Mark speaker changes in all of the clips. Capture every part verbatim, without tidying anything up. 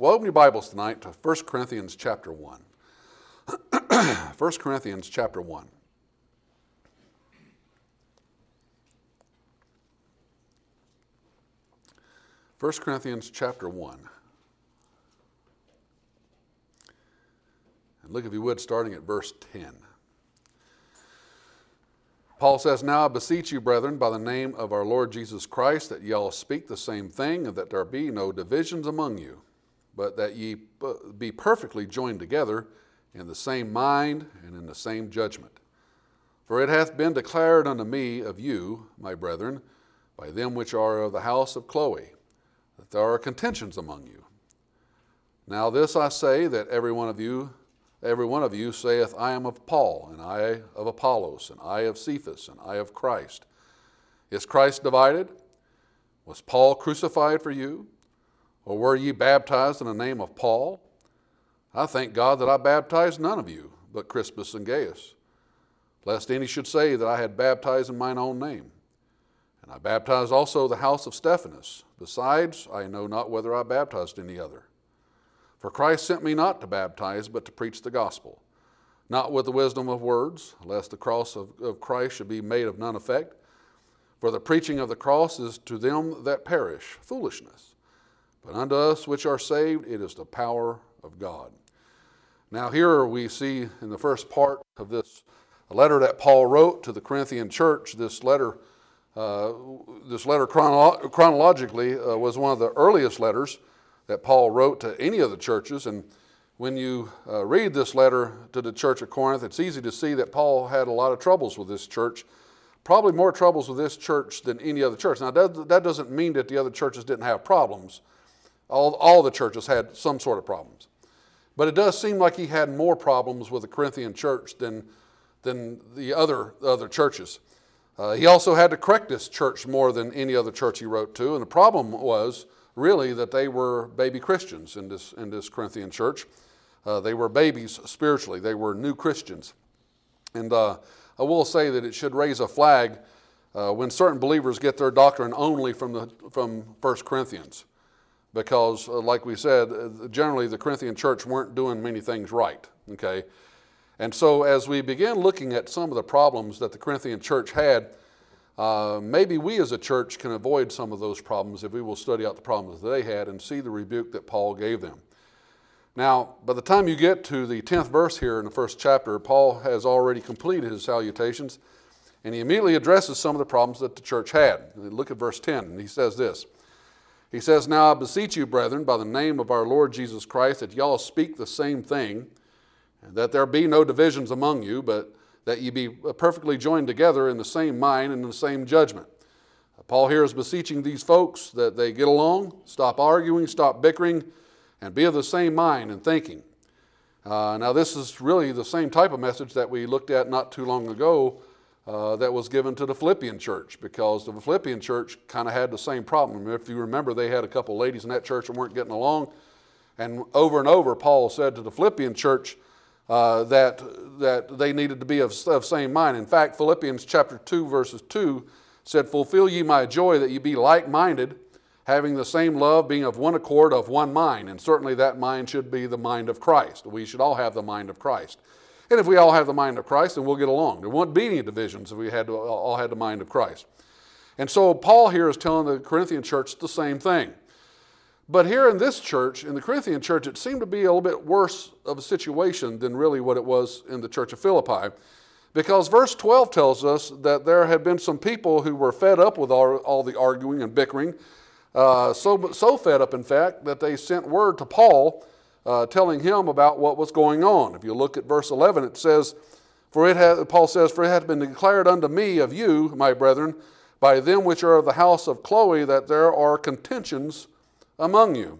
Speaker 1: Well, open your Bibles tonight to First Corinthians chapter one. First Corinthians chapter one. First Corinthians chapter one. And look, if you would, starting at verse ten. Paul says, "Now I beseech you, brethren, by the name of our Lord Jesus Christ, that ye all speak the same thing, and that there be no divisions among you, but that ye be perfectly joined together in the same mind and in the same judgment. For it hath been declared unto me of you, my brethren, by them which are of the house of Chloe, that there are contentions among you. Now this I say, that every one of you Every one of you saith, I am of Paul, and I of Apollos, and I of Cephas, and I of Christ. Is Christ divided? Was Paul crucified for you? Or were ye baptized in the name of Paul? I thank God that I baptized none of you, but Crispus and Gaius, lest any should say that I had baptized in mine own name. And I baptized also the house of Stephanas. Besides, I know not whether I baptized any other. For Christ sent me not to baptize, but to preach the gospel, not with the wisdom of words, lest the cross of, of Christ should be made of none effect. For the preaching of the cross is to them that perish foolishness, but unto us which are saved it is the power of God." Now here we see in the first part of this letter that Paul wrote to the Corinthian church, this letter, uh, this letter chronolo- chronologically uh, was one of the earliest letters that Paul wrote to any of the churches. And when you uh, read this letter to the church of Corinth, it's easy to see that Paul had a lot of troubles with this church, probably more troubles with this church than any other church. Now, that, that doesn't mean that the other churches didn't have problems. All, all the churches had some sort of problems. But it does seem like he had more problems with the Corinthian church than, than the other, other churches. Uh, he also had to correct this church more than any other church he wrote to. And the problem was really that they were baby Christians in this in this Corinthian church. Uh, they were babies spiritually. They were new Christians. And uh, I will say that it should raise a flag uh, when certain believers get their doctrine only from the from First Corinthians. Because, uh, like we said, uh, generally the Corinthian church weren't doing many things right. Okay, and so as we begin looking at some of the problems that the Corinthian church had, Uh, maybe we as a church can avoid some of those problems if we will study out the problems that they had and see the rebuke that Paul gave them. Now, by the time you get to the tenth verse here in the first chapter, Paul has already completed his salutations, and he immediately addresses some of the problems that the church had. Look at verse ten, and he says this. He says, "Now I beseech you, brethren, by the name of our Lord Jesus Christ, that y'all speak the same thing, and that there be no divisions among you, but that ye be perfectly joined together in the same mind and in the same judgment." Paul here is beseeching these folks that they get along, stop arguing, stop bickering, and be of the same mind and thinking. Uh, now this is really the same type of message that we looked at not too long ago uh, that was given to the Philippian church, because the Philippian church kind of had the same problem. If you remember, they had a couple ladies in that church that weren't getting along, and over and over Paul said to the Philippian church Uh, that that they needed to be of, of same mind. In fact, Philippians chapter two, verses two said, "Fulfill ye my joy, that ye be like-minded, having the same love, being of one accord, of one mind." And certainly that mind should be the mind of Christ. We should all have the mind of Christ. And if we all have the mind of Christ, then we'll get along. There won't be any divisions if we had to, all had the mind of Christ. And so Paul here is telling the Corinthian church the same thing. But here in this church, in the Corinthian church, it seemed to be a little bit worse of a situation than really what it was in the church of Philippi. Because verse twelve tells us that there had been some people who were fed up with all, all the arguing and bickering, uh, so, so fed up, in fact, that they sent word to Paul uh, telling him about what was going on. If you look at verse eleven, it says, "For it hath," Paul says, "For it hath been declared unto me of you, my brethren, by them which are of the house of Chloe, that there are contentions among you."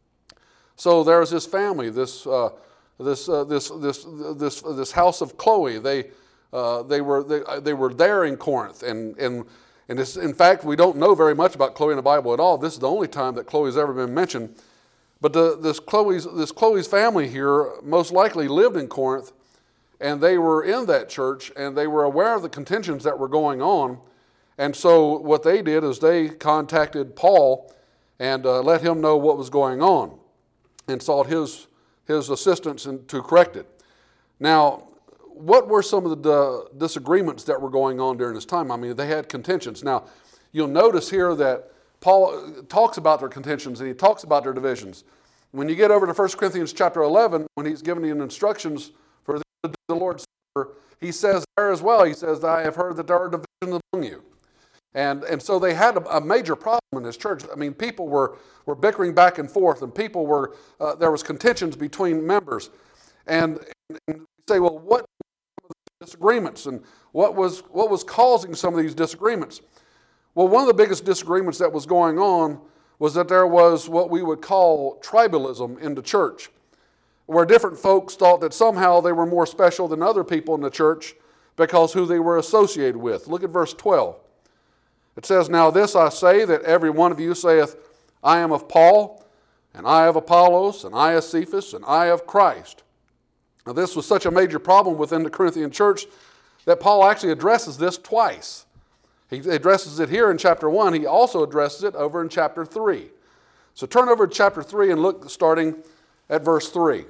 Speaker 1: So there's this family, this uh, this uh, this this this this house of Chloe. They uh, they were they, they were there in Corinth, and and and this, in fact, we don't know very much about Chloe in the Bible at all. This is the only time that Chloe's ever been mentioned. But the, this Chloe's this Chloe's family here most likely lived in Corinth, and they were in that church, and they were aware of the contentions that were going on. And so what they did is they contacted Paul and uh, let him know what was going on. and sought his, his assistance in, to correct it. Now, what were some of the disagreements that were going on during this time? I mean, they had contentions. Now, you'll notice here that Paul talks about their contentions and he talks about their divisions. When you get over to First Corinthians chapter eleven, when he's giving the instructions for the, the Lord's Supper, he says there as well, he says, I have heard that there are divisions among you. And, and so they had a, a major problem in this church. I mean, people were, were bickering back and forth, and people were, uh, there was contentions between members. And, and you say, well, what were the disagreements, and what was, what was causing some of these disagreements? Well, one of the biggest disagreements that was going on was that there was what we would call tribalism in the church, where different folks thought that somehow they were more special than other people in the church because who they were associated with. Look at verse twelve. It says, now this I say, that every one of you saith, I am of Paul, and I of Apollos, and I of Cephas, and I of Christ. Now this was such a major problem within the Corinthian church that Paul actually addresses this twice. He addresses it here in chapter one. He also addresses it over in chapter three. So turn over to chapter three and look starting at verse three.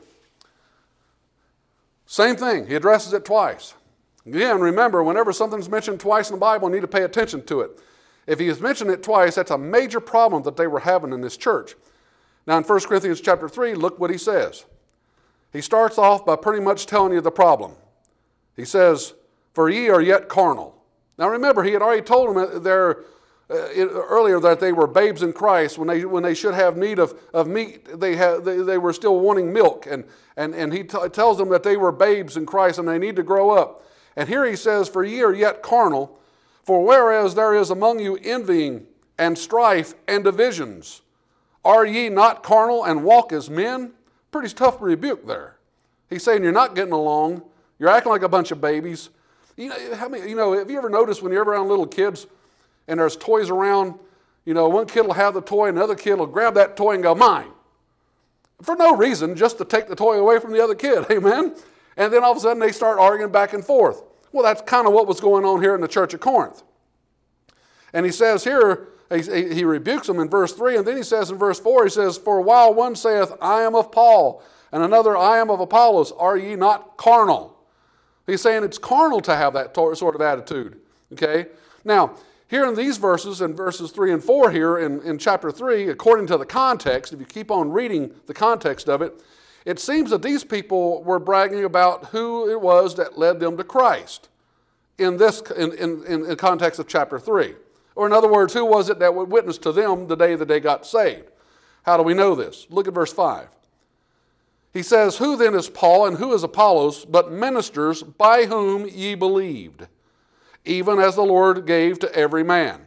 Speaker 1: Same thing. He addresses it twice. Again, remember, whenever something's mentioned twice in the Bible, you need to pay attention to it. If he has mentioned it twice, that's a major problem that they were having in this church. Now in First Corinthians chapter three, look what he says. He starts off by pretty much telling you the problem. He says, for ye are yet carnal. Now remember, he had already told them there uh, earlier that they were babes in Christ. When they when they should have need of, of meat, they, had, they they were still wanting milk. And, and, and he t- tells them that they were babes in Christ and they need to grow up. And here he says, for ye are yet carnal, for whereas there is among you envying and strife and divisions, are ye not carnal and walk as men? Pretty tough rebuke there. He's saying you're not getting along. You're acting like a bunch of babies. You know, how many, you know, have you ever noticed when you're around little kids and there's toys around, you know, one kid will have the toy and another kid will grab that toy and go, mine. For no reason, just to take the toy away from the other kid, amen? And then all of a sudden they start arguing back and forth. Well, that's kind of what was going on here in the church of Corinth. And he says here, he, he rebukes them in verse three, and then he says in verse four, he says, for while one saith, I am of Paul, and another, I am of Apollos, are ye not carnal? He's saying it's carnal to have that sort of attitude. Okay? Now, here in these verses, in verses three and four here in, in chapter three, according to the context, if you keep on reading the context of it, it seems that these people were bragging about who it was that led them to Christ in this in, in, in the context of chapter three. Or in other words, who was it that would witness to them the day that they got saved? How do we know this? Look at verse five. He says, who then is Paul and who is Apollos, but ministers by whom ye believed, even as the Lord gave to every man?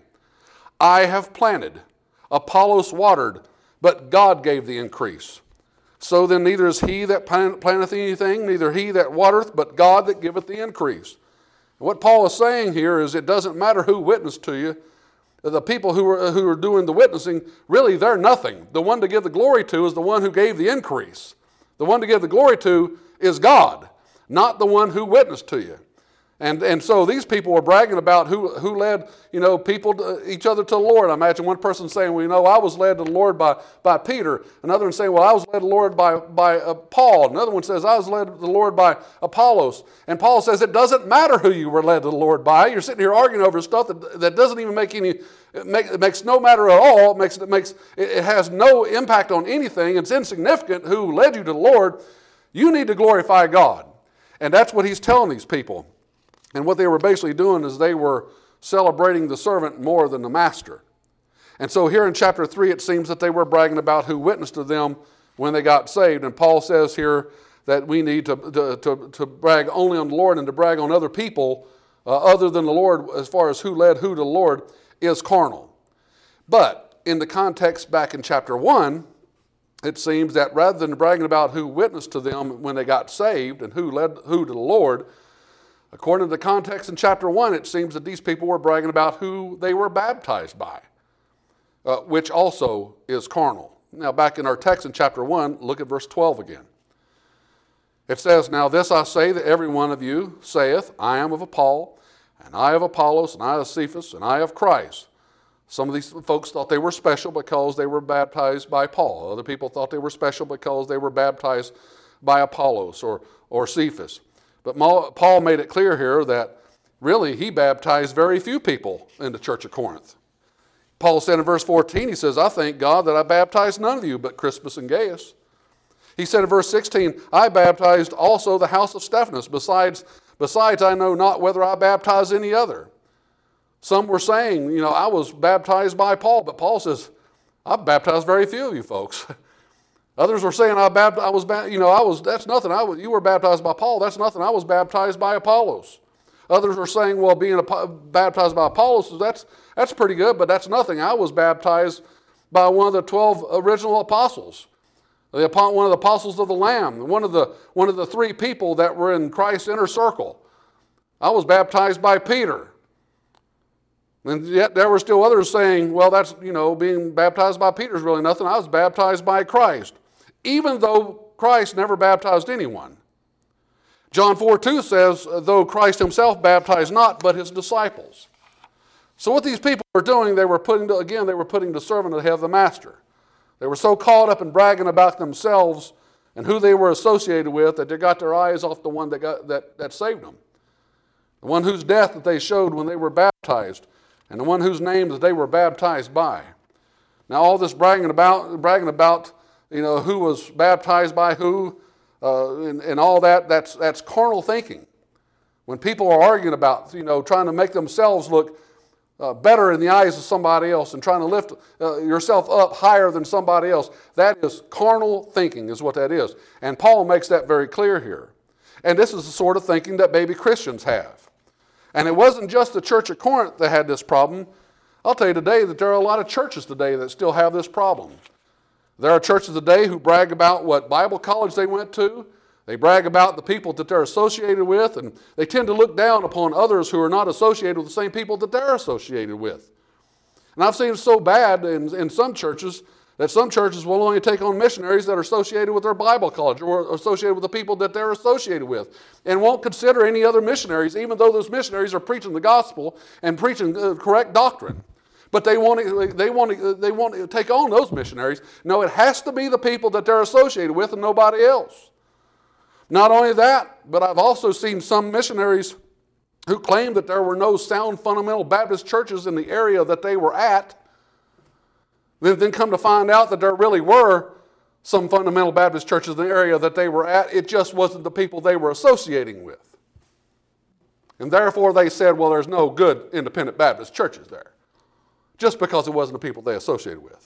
Speaker 1: I have planted, Apollos watered, but God gave the increase. So then neither is he that planteth anything, neither he that watereth, but God that giveth the increase. And what Paul is saying here is it doesn't matter who witnessed to you. The people who are, who are doing the witnessing, really they're nothing. The one to give the glory to is the one who gave the increase. The one to give the glory to is God, not the one who witnessed to you. And, and so these people were bragging about who, who led, you know, people, to, each other to the Lord. I imagine one person saying, well, you know, I was led to the Lord by, by Peter. Another one saying, well, I was led to the Lord by, by uh, Paul. Another one says, I was led to the Lord by Apollos. And Paul says, it doesn't matter who you were led to the Lord by. You're sitting here arguing over stuff that, that doesn't even make any, it, make, it makes no matter at all. It, makes, it, makes, it has no impact on anything. It's insignificant who led you to the Lord. You need to glorify God. And that's what he's telling these people. And what they were basically doing is they were celebrating the servant more than the master. And so here in chapter three, it seems that they were bragging about who witnessed to them when they got saved. And Paul says here that we need to, to, to, to brag only on the Lord, and to brag on other people uh, other than the Lord as far as who led who to the Lord is carnal. But in the context back in chapter one, it seems that rather than bragging about who witnessed to them when they got saved and who led who to the Lord, according to the context in chapter one, it seems that these people were bragging about who they were baptized by, uh, which also is carnal. Now, back in our text in chapter one, look at verse twelve again. It says, now this I say, that every one of you saith, I am of Paul, and I of Apollos, and I of Cephas, and I of Christ. Some of these folks thought they were special because they were baptized by Paul. Other people thought they were special because they were baptized by Apollos or, or Cephas. But Paul made it clear here that really he baptized very few people in the church of Corinth. Paul said in verse fourteen, he says, I thank God that I baptized none of you but Crispus and Gaius. He said in verse sixteen, I baptized also the house of Stephanas. Besides, besides I know not whether I baptized any other. Some were saying, you know, I was baptized by Paul, but Paul says, I baptized very few of you folks. Others were saying, I, baptized, I was, you know, I was. That's nothing. I was, you were baptized by Paul. That's nothing. I was baptized by Apollos. Others were saying, well, being a, baptized by Apollos, that's that's pretty good, but that's nothing. I was baptized by one of the twelve original apostles, the, one of the apostles of the Lamb, one of the one of the three people that were in Christ's inner circle. I was baptized by Peter. And yet there were still others saying, well, that's, you know, being baptized by Peter is really nothing. I was baptized by Christ, even though Christ never baptized anyone. John four two says, though Christ himself baptized not, but his disciples. So what these people were doing, they were putting, to, again, they were putting the servant ahead of the master. They were so caught up in bragging about themselves and who they were associated with that they got their eyes off the one that, got, that, that saved them. The one whose death that they showed when they were baptized, and the one whose name that they were baptized by. Now all this bragging about, bragging about, you know, who was baptized by who, uh, and, and all that, that's, that's carnal thinking. When people are arguing about, you know, trying to make themselves look uh, better in the eyes of somebody else and trying to lift uh, yourself up higher than somebody else, that is carnal thinking is what that is. And Paul makes that very clear here. And this is the sort of thinking that baby Christians have. And it wasn't just the church of Corinth that had this problem. I'll tell you today that there are a lot of churches today that still have this problem. There are churches today who brag about what Bible college they went to. They brag about the people that they're associated with, and they tend to look down upon others who are not associated with the same people that they're associated with. And I've seen it so bad in, in some churches that some churches will only take on missionaries that are associated with their Bible college or associated with the people that they're associated with, and won't consider any other missionaries, even though those missionaries are preaching the gospel and preaching uh, correct doctrine. But they want to, they want to, they want to take on those missionaries. No, it has to be the people that they're associated with and nobody else. Not only that, but I've also seen some missionaries who claim that there were no sound fundamental Baptist churches in the area that they were at, then come to find out that there really were some fundamental Baptist churches in the area that they were at. It just wasn't the people they were associating with. And therefore they said, well, there's no good independent Baptist churches there, just because it wasn't the people they associated with.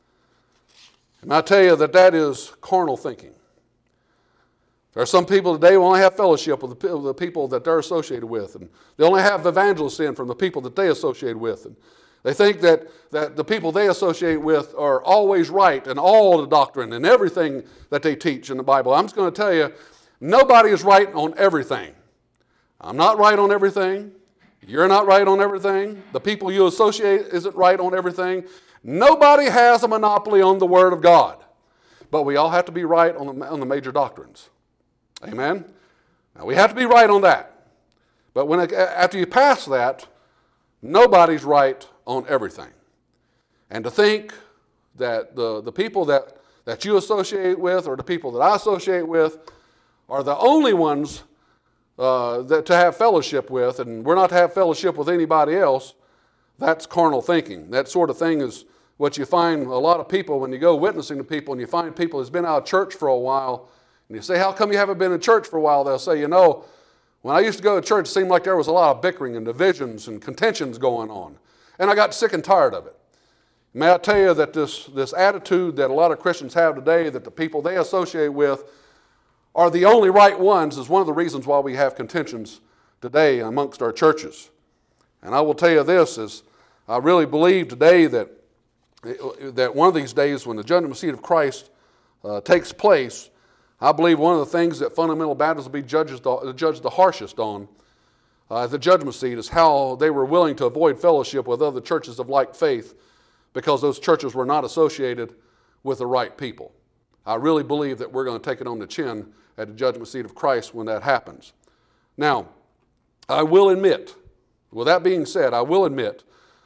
Speaker 1: And I tell you that that is carnal thinking. There are some people today who only have fellowship with the, with the people that they're associated with, and they only have evangelists in from the people that they associate with. And they think that, that the people they associate with are always right in all the doctrine and everything that they teach in the Bible. I'm just going to tell you, nobody is right on everything. I'm not right on everything. You're not right on everything. The people you associate isn't right on everything. Nobody has a monopoly on the Word of God. But we all have to be right on the, on the major doctrines. Amen? Now, we have to be right on that. But when it, after you pass that, nobody's right on everything. And to think that the, the people that, that you associate with or the people that I associate with are the only ones uh, that to have fellowship with, and we're not to have fellowship with anybody else, that's carnal thinking. That sort of thing is what you find a lot of people when you go witnessing to people and you find people who's been out of church for a while, and you say, how come you haven't been in church for a while? They'll say, you know, when I used to go to church, it seemed like there was a lot of bickering and divisions and contentions going on. And I got sick and tired of it. May I tell you that this, this attitude that a lot of Christians have today, that the people they associate with are the only right ones, is one of the reasons why we have contentions today amongst our churches. And I will tell you this, is I really believe today that, that one of these days when the judgment seat of Christ uh, takes place, I believe one of the things that fundamental Baptists will be judged, judged the harshest on uh, at the judgment seat is how they were willing to avoid fellowship with other churches of like faith because those churches were not associated with the right people. I really believe that we're going to take it on the chin at the judgment seat of Christ when that happens. Now, I will admit, with that being said, I will admit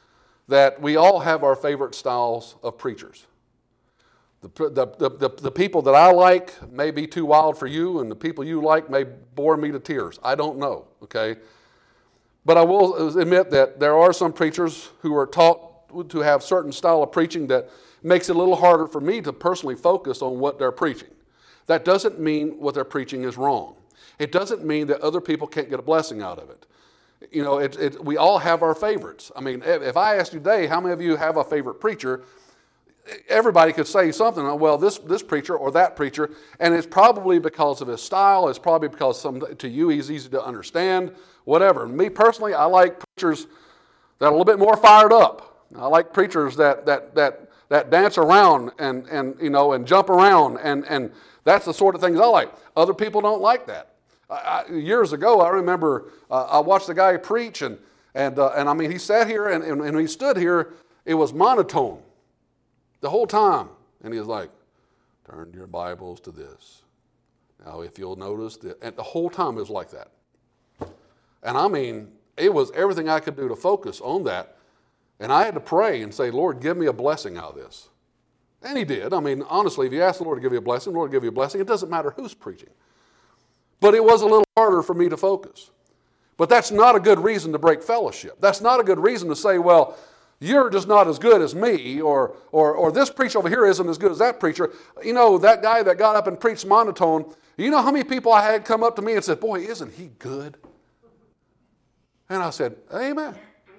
Speaker 1: that we all have our favorite styles of preachers. The, the, the, the people that I like may be too wild for you, and the people you like may bore me to tears. I don't know, okay? But I will admit that there are some preachers who are taught to have certain style of preaching that makes it a little harder for me to personally focus on what they're preaching. That doesn't mean what they're preaching is wrong. It doesn't mean that other people can't get a blessing out of it. You know, it, it, we all have our favorites. I mean, if I asked you today, how many of you have a favorite preacher? Everybody could say something, well, this, this preacher or that preacher, and it's probably because of his style, it's probably because some, to you he's easy to understand, whatever. Me personally, I like preachers that are a little bit more fired up. I like preachers that that that that dance around and, and you know and jump around, and, and that's the sort of things I like. Other people don't like that. I, I, years ago, I remember uh, I watched a guy preach, and and uh, and I mean he sat here and, and, and he stood here, it was monotone the whole time. And he was like, turn your Bibles to this. Now, if you'll notice, that, and the whole time it was like that. And I mean, it was everything I could do to focus on that. And I had to pray and say, Lord, give me a blessing out of this. And he did. I mean, honestly, if you ask the Lord to give you a blessing, the Lord will give you a blessing. It doesn't matter who's preaching. But it was a little harder for me to focus. But that's not a good reason to break fellowship. That's not a good reason to say, well, you're just not as good as me, or, or or this preacher over here isn't as good as that preacher. You know, that guy that got up and preached monotone, you know how many people I had come up to me and said, boy, isn't he good? And I said, amen.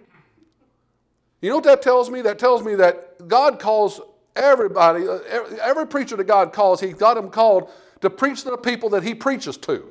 Speaker 1: You know what that tells me? That tells me that God calls everybody, every, every preacher that God calls, He got him called to preach to the people that He preaches to.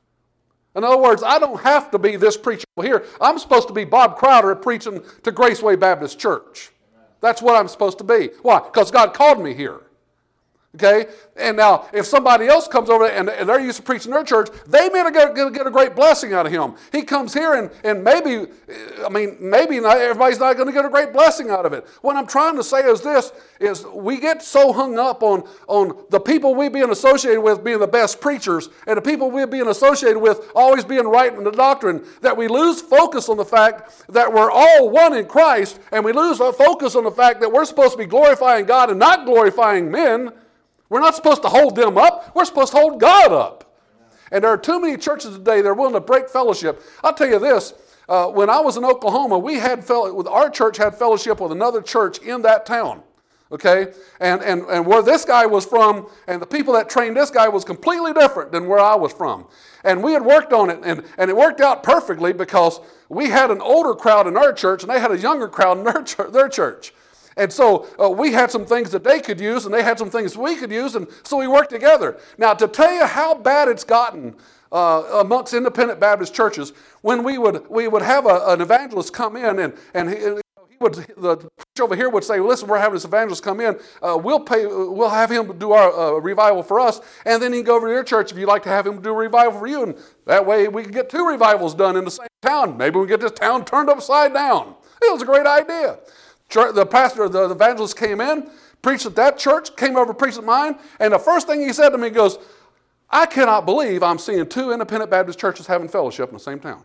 Speaker 1: In other words, I don't have to be this preacher here. I'm supposed to be Bob Crowder preaching to Graceway Baptist Church. That's what I'm supposed to be. Why? Because God called me here. Okay? And now, if somebody else comes over and, and they're used to preaching their church, they may get, get, get a great blessing out of him. He comes here and, and maybe, I mean, maybe not, everybody's not going to get a great blessing out of it. What I'm trying to say is this, is we get so hung up on, on the people we being associated with being the best preachers and the people we being associated with always being right in the doctrine that we lose focus on the fact that we're all one in Christ, and we lose our focus on the fact that we're supposed to be glorifying God and not glorifying men. We're not supposed to hold them up. We're supposed to hold God up. And there are too many churches today that are willing to break fellowship. I'll tell you this. Uh, when I was in Oklahoma, we had fellow, our church had fellowship with another church in that town. Okay? And, and, and where this guy was from and the people that trained this guy was completely different than where I was from. And we had worked on it, and, and it worked out perfectly because we had an older crowd in our church and they had a younger crowd in their, ch- their church. And so uh, we had some things that they could use, and they had some things we could use, and so we worked together. Now, to tell you how bad it's gotten uh, amongst independent Baptist churches, when we would we would have a, an evangelist come in, and and he, he would the preacher over here would say, "Listen, we're having this evangelist come in. Uh, we'll pay. We'll have him do our uh, revival for us, and then he can go over to your church if you'd like to have him do a revival for you, and that way we can get two revivals done in the same town. Maybe we can get this town turned upside down." It was a great idea. The pastor, the evangelist came in, preached at that church, came over, preached at mine, and the first thing he said to me, he goes, I cannot believe I'm seeing two independent Baptist churches having fellowship in the same town.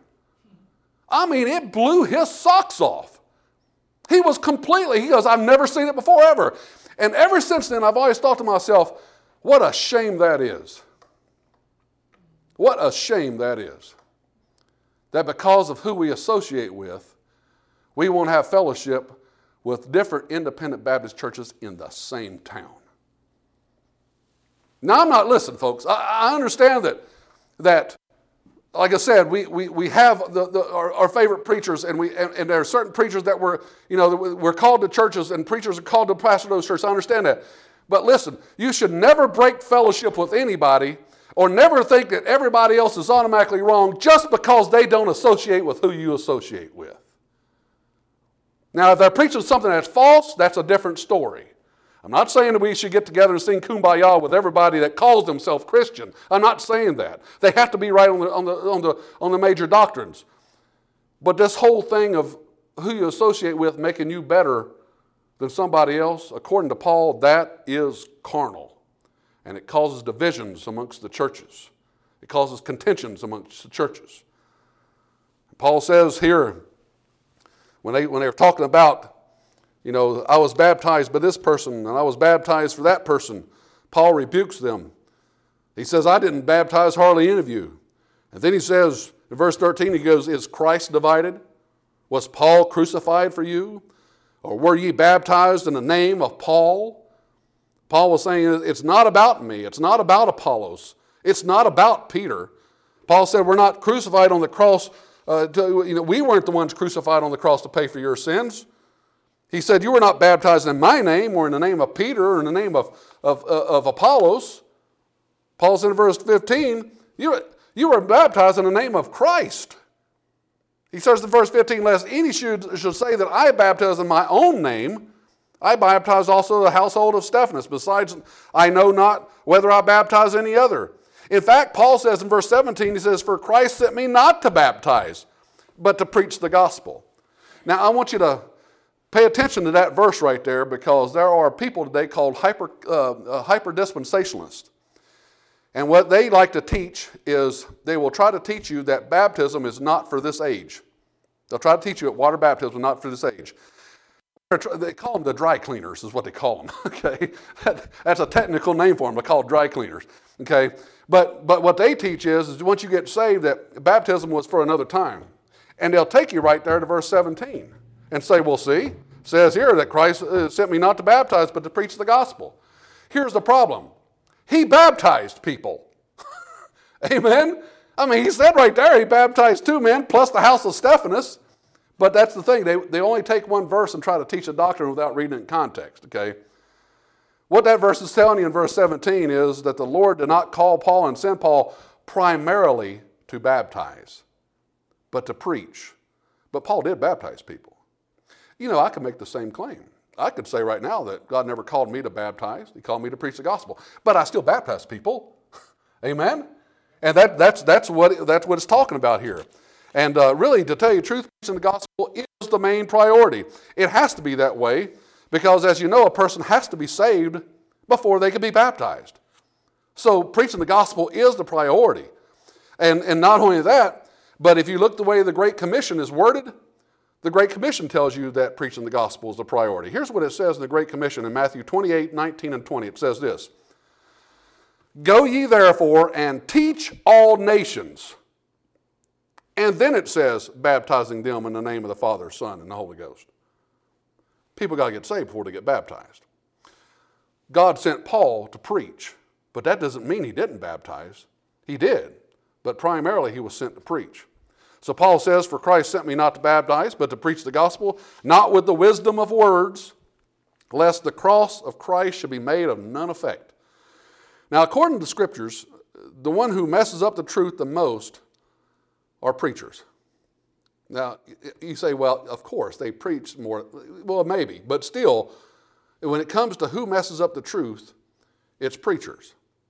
Speaker 1: I mean, it blew his socks off. He was completely, he goes, I've never seen it before ever. And ever since then, I've always thought to myself, what a shame that is. What a shame that is. That because of who we associate with, we won't have fellowship with different independent Baptist churches in the same town. Now, I'm not, listen, folks, I, I understand that, that, like I said, we we, we have the, the, our, our favorite preachers, and we and, and there are certain preachers that we're, you know, we're called to churches, and preachers are called to pastor those churches. I understand that. But listen, you should never break fellowship with anybody or never think that everybody else is automatically wrong just because they don't associate with who you associate with. Now, if they're preaching something that's false, that's a different story. I'm not saying that we should get together and sing Kumbaya with everybody that calls themselves Christian. I'm not saying that. They have to be right on the, on the, on the, on the major doctrines. But this whole thing of who you associate with making you better than somebody else, according to Paul, that is carnal. And it causes divisions amongst the churches. It causes contentions amongst the churches. Paul says here, When they, when they were talking about you know, I was baptized by this person and I was baptized for that person. Paul rebukes them. He says, I didn't baptize hardly any of you. And then he says, in verse thirteen, he goes, is Christ divided? Was Paul crucified for you? Or were ye baptized in the name of Paul? Paul was saying, it's not about me. It's not about Apollos. It's not about Peter. Paul said, we're not crucified on the cross. Uh, to, you know, we weren't the ones crucified on the cross to pay for your sins. He said, you were not baptized in my name or in the name of Peter or in the name of, of, of Apollos. Paul said in verse fifteen, you, you were baptized in the name of Christ. He says in verse fifteen, lest any should, should say that I baptize in my own name. I baptize also the household of Stephanas. Besides, I know not whether I baptize any other. In fact, Paul says in verse seventeen, he says, for Christ sent me not to baptize, but to preach the gospel. Now, I want you to pay attention to that verse right there, because there are people today called hyper, uh, uh, hyper-dispensationalists. And what they like to teach is they will try to teach you that baptism is not for this age. They'll try to teach you that water baptism is not for this age. They call them the dry cleaners is what they call them, okay? That's a technical name for them. They're called dry cleaners, okay? But, but what they teach is, is once you get saved, that baptism was for another time. And they'll take you right there to verse seventeen and say, well, see, it says here that Christ sent me not to baptize, but to preach the gospel. Here's the problem. He baptized people. Amen? I mean, he said right there he baptized two men plus the house of Stephanas. But that's the thing. They, they only take one verse and try to teach a doctrine without reading it in context, okay? What that verse is telling you in verse seventeen is that the Lord did not call Paul and send Paul primarily to baptize, but to preach. But Paul did baptize people. You know, I could make the same claim. I could say right now that God never called me to baptize. He called me to preach the gospel. But I still baptize people. Amen? And that, that's, that's, what, that's what it's talking about here. And uh, really, to tell you the truth, preaching the gospel is the main priority. It has to be that way because, as you know, a person has to be saved before they can be baptized. So preaching the gospel is the priority. And, and not only that, but if you look the way the Great Commission is worded, the Great Commission tells you that preaching the gospel is the priority. Here's what it says in the Great Commission in Matthew twenty-eight, nineteen, and twenty. It says this, go ye therefore and teach all nations. And then it says, baptizing them in the name of the Father, Son, and the Holy Ghost. People got to get saved before they get baptized. God sent Paul to preach, but that doesn't mean he didn't baptize. He did, but primarily he was sent to preach. So Paul says, for Christ sent me not to baptize, but to preach the gospel, not with the wisdom of words, lest the cross of Christ should be made of none effect. Now, according to the Scriptures, the one who messes up the truth the most are preachers. Now, you say, well, of course, they preach more. Well, maybe, but still, when it comes to who messes up the truth, it's preachers.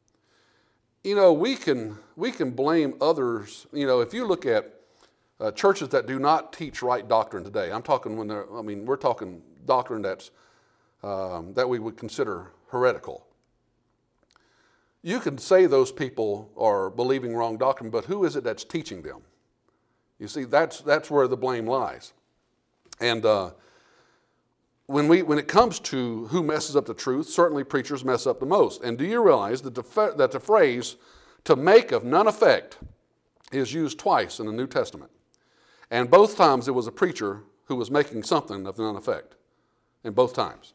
Speaker 1: You know, we can, we can blame others. You know, if you look at Uh, churches that do not teach right doctrine today. I'm talking when they're, I mean, we're talking doctrine that's, um, that we would consider heretical. You can say those people are believing wrong doctrine, but who is it that's teaching them? You see, that's, that's where the blame lies. And uh, when, we, when it comes to who messes up the truth, certainly preachers mess up the most. And do you realize that the, that the phrase, to make of none effect, is used twice in the New Testament? And both times it was a preacher who was making something of none effect. In both times.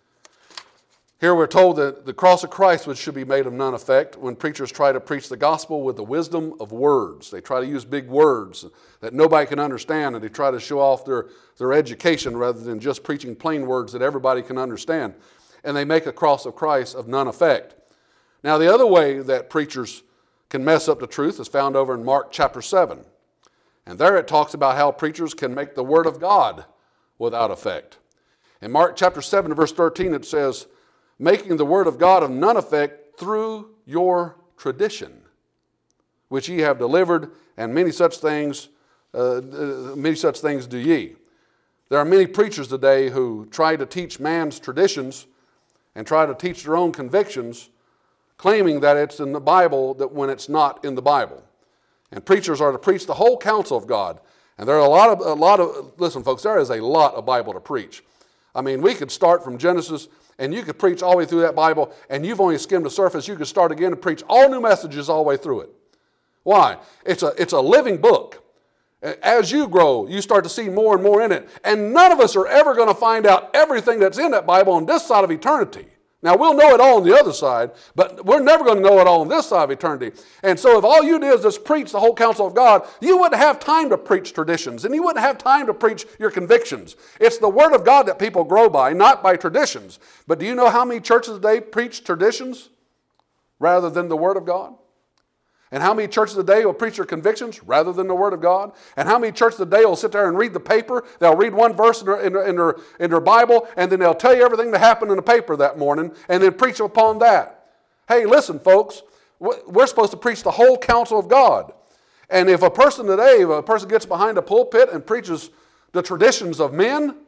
Speaker 1: Here we're told that the cross of Christ should be made of none effect when preachers try to preach the gospel with the wisdom of words. They try to use big words that nobody can understand, and they try to show off their, their education rather than just preaching plain words that everybody can understand. And they make a cross of Christ of none effect. Now, the other way that preachers can mess up the truth is found over in Mark chapter seven. And there it talks about how preachers can make the word of God without effect. In Mark chapter seven, verse thirteen, it says, making the word of God of none effect through your tradition, which ye have delivered, and many such things, uh, many such things do ye. There are many preachers today who try to teach man's traditions and try to teach their own convictions, claiming that it's in the Bible that when it's not in the Bible. And preachers are to preach the whole counsel of God. And there are a lot of, a lot of, listen folks, there is a lot of Bible to preach. I mean, we could start from Genesis, and you could preach all the way through that Bible, and you've only skimmed the surface. You could start again and preach all new messages all the way through it. Why? It's a, it's a living book. As you grow, you start to see more and more in it. And none of us are ever going to find out everything that's in that Bible on this side of eternity. Now, we'll know it all on the other side, but we're never going to know it all on this side of eternity. And so if all you did is just preach the whole counsel of God, you wouldn't have time to preach traditions, and you wouldn't have time to preach your convictions. It's the Word of God that people grow by, not by traditions. But do you know how many churches today preach traditions rather than the Word of God? And how many churches today will preach their convictions rather than the Word of God? And how many churches today will sit there and read the paper? They'll read one verse in their, in, their, in, their, in their Bible, and then they'll tell you everything that happened in the paper that morning, and then preach upon that. Hey, listen, folks, we're supposed to preach the whole counsel of God. And if a person today, if a person gets behind a pulpit and preaches the traditions of men, the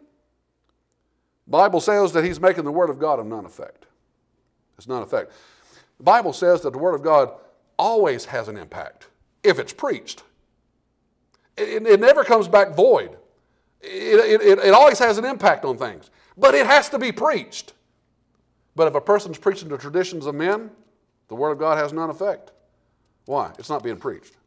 Speaker 1: Bible says that he's making the Word of God of none effect. It's none effect. The Bible says that the Word of God always has an impact if it's preached. It, it never comes back void. It, it, it always has an impact on things. But it has to be preached. But if a person's preaching the traditions of men, the Word of God has none effect. Why? It's not being preached.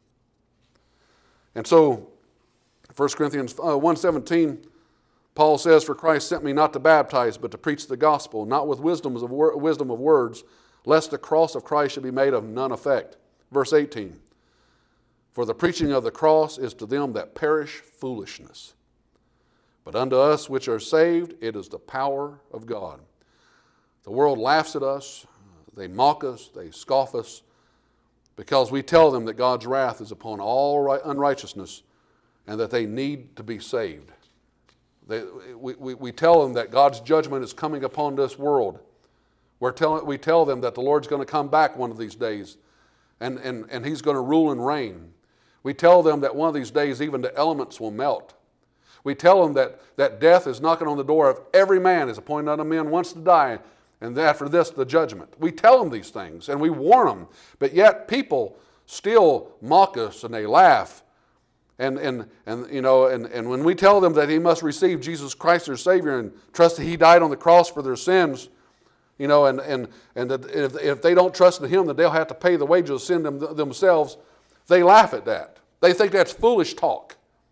Speaker 1: And so, First Corinthians one seventeen, Paul says, "For Christ sent me not to baptize, but to preach the gospel, not with wisdom of, wisdom of words, lest the cross of Christ should be made of none effect." Verse eighteen, "For the preaching of the cross is to them that perish foolishness, but unto us which are saved it is the power of God." The world laughs at us, they mock us, they scoff us, because we tell them that God's wrath is upon all unrighteousness and that they need to be saved. They, we, we, we tell them that God's judgment is coming upon this world. We're tell, we tell them that the Lord's going to come back one of these days, and, and, and He's going to rule and reign. We tell them that one of these days even the elements will melt. We tell them that, that death is knocking on the door of every man, is appointed unto men once to die, and after this the judgment. We tell them these things, and we warn them, but yet people still mock us, and they laugh. And, and, and, you know, and, and when we tell them that he must receive Jesus Christ their Savior and trust that He died on the cross for their sins, you know, and, and, and that if, if they don't trust in Him, that they'll have to pay the wages of sin them, themselves, they laugh at that. They think that's foolish talk.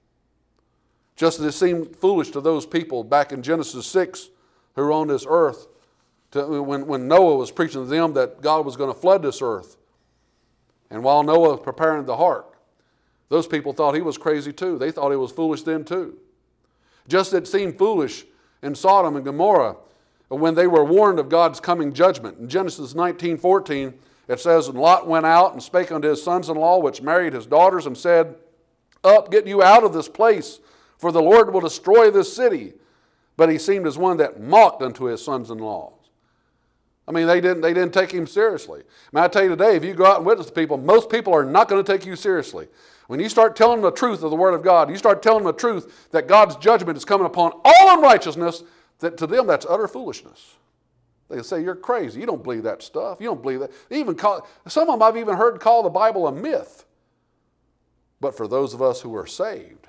Speaker 1: Just as it seemed foolish to those people back in Genesis six who were on this earth, to, when, when Noah was preaching to them that God was going to flood this earth. And while Noah was preparing the ark, those people thought he was crazy too. They thought he was foolish then too. Just as it seemed foolish in Sodom and Gomorrah when they were warned of God's coming judgment. In Genesis nineteen fourteen, it says, "And Lot went out and spake unto his sons-in-law, which married his daughters, and said, Up, get you out of this place, for the Lord will destroy this city. But he seemed as one that mocked unto his sons-in-law." I mean, they didn't, they didn't take him seriously. I mean, I tell you today, if you go out and witness to people, most people are not going to take you seriously. When you start telling them the truth of the Word of God, you start telling them the truth that God's judgment is coming upon all unrighteousness, that to them that's utter foolishness. They say, "You're crazy. You don't believe that stuff. You don't believe that." They even call, some of them I've even heard call the Bible a myth. But for those of us who are saved,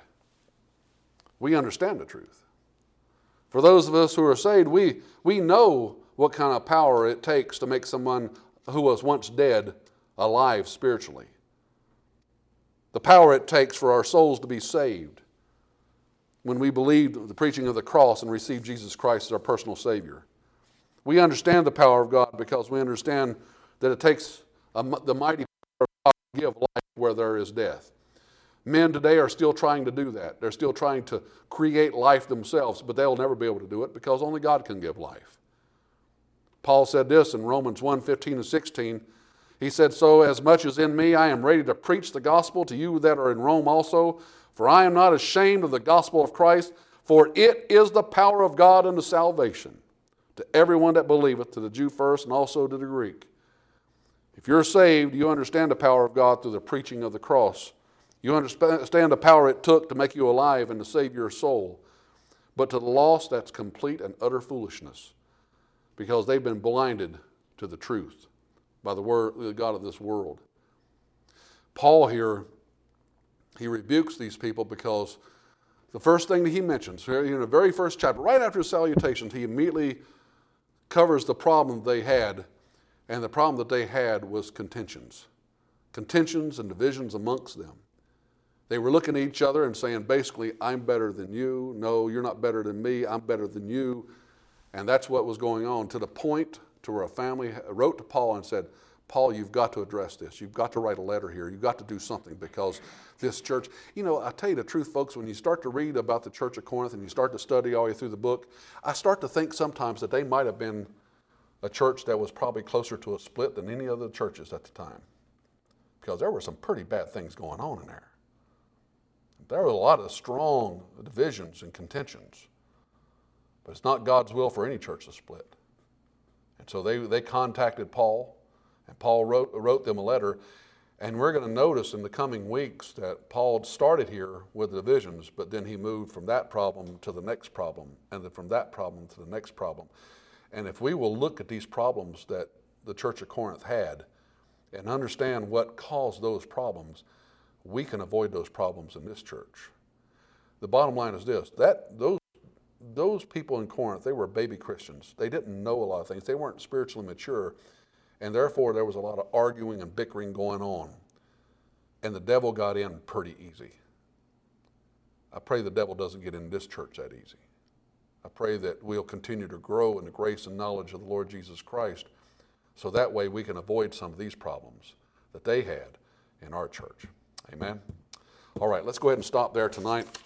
Speaker 1: we understand the truth. For those of us who are saved, we, we know what kind of power it takes to make someone who was once dead alive spiritually. The power it takes for our souls to be saved when we believe the preaching of the cross and receive Jesus Christ as our personal Savior. We understand the power of God because we understand that it takes a, the mighty power of God to give life where there is death. Men today are still trying to do that. They're still trying to create life themselves, but they'll never be able to do it because only God can give life. Paul said this in Romans one, fifteen and sixteen. He said, "So as much as in me, I am ready to preach the gospel to you that are in Rome also. For I am not ashamed of the gospel of Christ, for it is the power of God unto salvation to everyone that believeth, to the Jew first and also to the Greek." If you're saved, you understand the power of God through the preaching of the cross. You understand the power it took to make you alive and to save your soul. But to the lost, that's complete and utter foolishness, because they've been blinded to the truth by the word, the God of this world. Paul here, he rebukes these people because The first thing that he mentions, here in the very first chapter, right after his salutations, he immediately covers the problem they had, and the problem that they had was contentions. Contentions and divisions amongst them. They were looking at each other and saying, basically, I'm better than you. No, you're not better than me. I'm better than you. And that's what was going on, to the point to where a family wrote to Paul and said, Paul, you've got to address this. You've got to write a letter here. You've got to do something, because this church, you know, I tell you the truth, folks, when you start to read about the church of Corinth and you start to study all the way through the book, I start to think sometimes that they might have been a church that was probably closer to a split than any other churches at the time, because there were some pretty bad things going on in there. There were a lot of strong divisions and contentions, but it's not God's will for any church to split. And so they, they contacted Paul, and Paul wrote, wrote them a letter. And we're going to notice in the coming weeks that Paul started here with divisions, but then he moved from that problem to the next problem, and then from that problem to the next problem. And if we will look at these problems that the church of Corinth had and understand what caused those problems, we can avoid those problems in this church. The bottom line is this, that those, those people in Corinth, they were baby Christians. They didn't know a lot of things. They weren't spiritually mature. And therefore, there was a lot of arguing and bickering going on. And the devil got in pretty easy. I pray the devil doesn't get in this church that easy. I pray that we'll continue to grow in the grace and knowledge of the Lord Jesus Christ, so that way we can avoid some of these problems that they had in our church. Amen? All right, let's go ahead and stop there tonight.